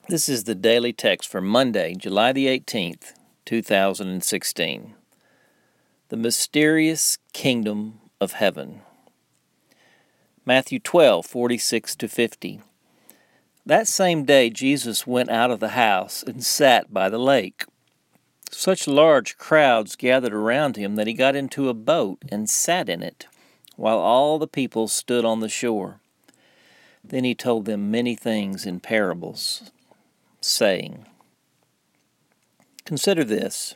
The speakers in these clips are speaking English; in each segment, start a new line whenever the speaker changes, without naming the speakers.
This is the daily text for Monday, July the 18th, 2016. The mysterious kingdom of heaven. Matthew 12:46-50. That same day Jesus went out of the house and sat by the lake. Such large crowds gathered around him that he got into a boat and sat in it, while all the people stood on the shore. Then he told them many things in parables, saying, "Consider this.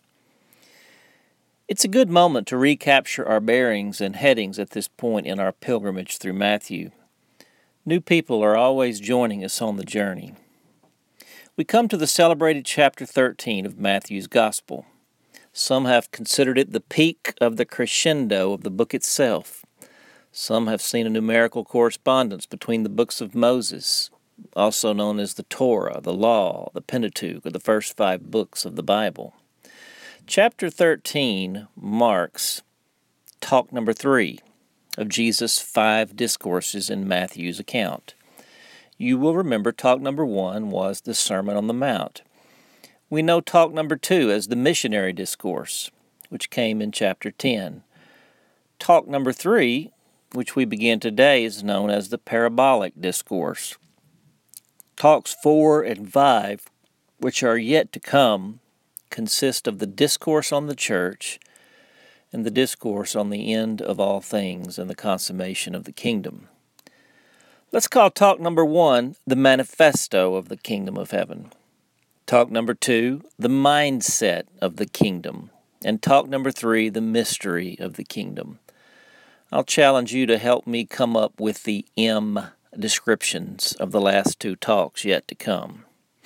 It's a good moment to recapture our bearings and headings at this point in our pilgrimage through Matthew. New people are always joining us on the journey. We come to the celebrated chapter 13 of Matthew's Gospel. Some have considered it the peak of the crescendo of the book itself. Some have seen a numerical correspondence between the books of Moses, also known as the Torah, the Law, the Pentateuch, or the first 5 books of the Bible. Chapter 13 marks talk number 3 of Jesus' 5 discourses in Matthew's account. You will remember talk number 1 was the Sermon on the Mount. We know talk number 2 as the missionary discourse, which came in chapter 10. Talk number 3, which we begin today, is known as the parabolic discourse. Talks 4 and 5, which are yet to come, consist of the discourse on the church and the discourse on the end of all things and the consummation of the kingdom. Let's call talk number 1 the manifesto of the kingdom of heaven. Talk number 2, the mindset of the kingdom. And talk number 3, the mystery of the kingdom. I'll challenge you to help me come up with the M descriptions of the last 2 talks yet to come.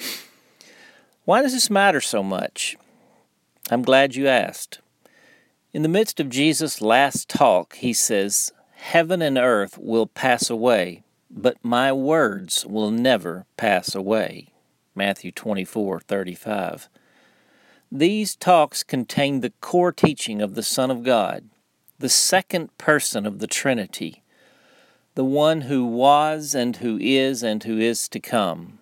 Why does this matter so much? I'm glad you asked. In the midst of Jesus' last talk, he says, "Heaven and earth will pass away, but my words will never pass away." Matthew 24:35. These talks contain the core teaching of the Son of God, the second person of the Trinity, the one who was and who is to come.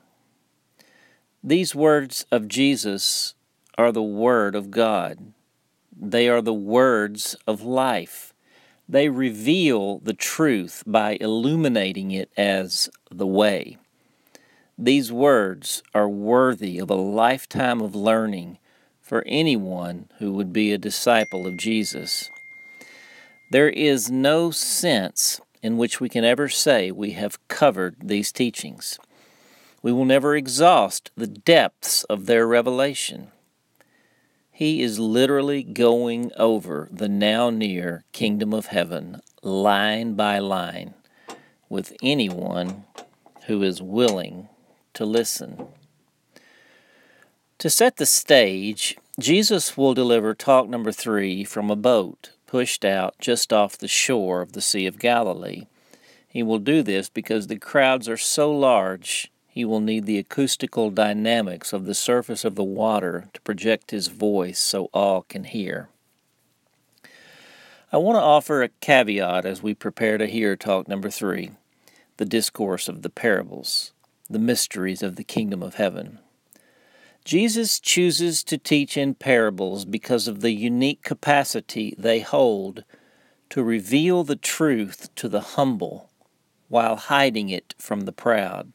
These words of Jesus are the Word of God. They are the words of life. They reveal the truth by illuminating it as the way. These words are worthy of a lifetime of learning for anyone who would be a disciple of Jesus. There is no sense in which we can ever say we have covered these teachings. We will never exhaust the depths of their revelation. He is literally going over the now near kingdom of heaven, line by line, with anyone who is willing to listen. To set the stage, Jesus will deliver talk number 3 from a boat pushed out just off the shore of the Sea of Galilee. He will do this because the crowds are so large, he will need the acoustical dynamics of the surface of the water to project his voice so all can hear. I want to offer a caveat as we prepare to hear talk number 3, the discourse of the parables, the mysteries of the kingdom of heaven. Jesus chooses to teach in parables because of the unique capacity they hold to reveal the truth to the humble while hiding it from the proud.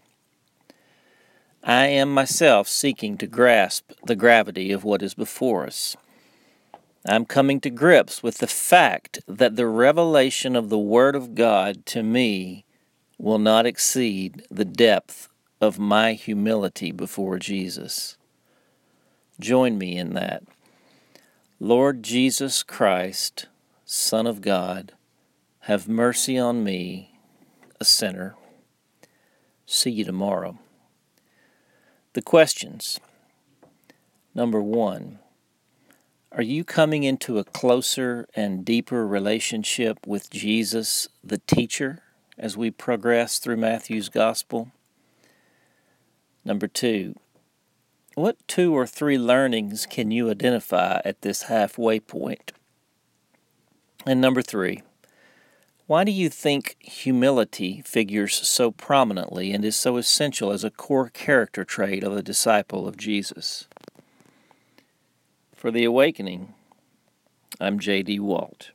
I am myself seeking to grasp the gravity of what is before us. I'm coming to grips with the fact that the revelation of the Word of God to me will not exceed the depth of my humility before Jesus. Join me in that. Lord Jesus Christ, Son of God, have mercy on me, a sinner. See you tomorrow. The questions. Number 1, are you coming into a closer and deeper relationship with Jesus, the teacher, as we progress through Matthew's Gospel? Number 2, what 2 or 3 learnings can you identify at this halfway point? And number 3, Why do you think humility figures so prominently and is so essential as a core character trait of a disciple of Jesus? For The Awakening, I'm J.D. Walt.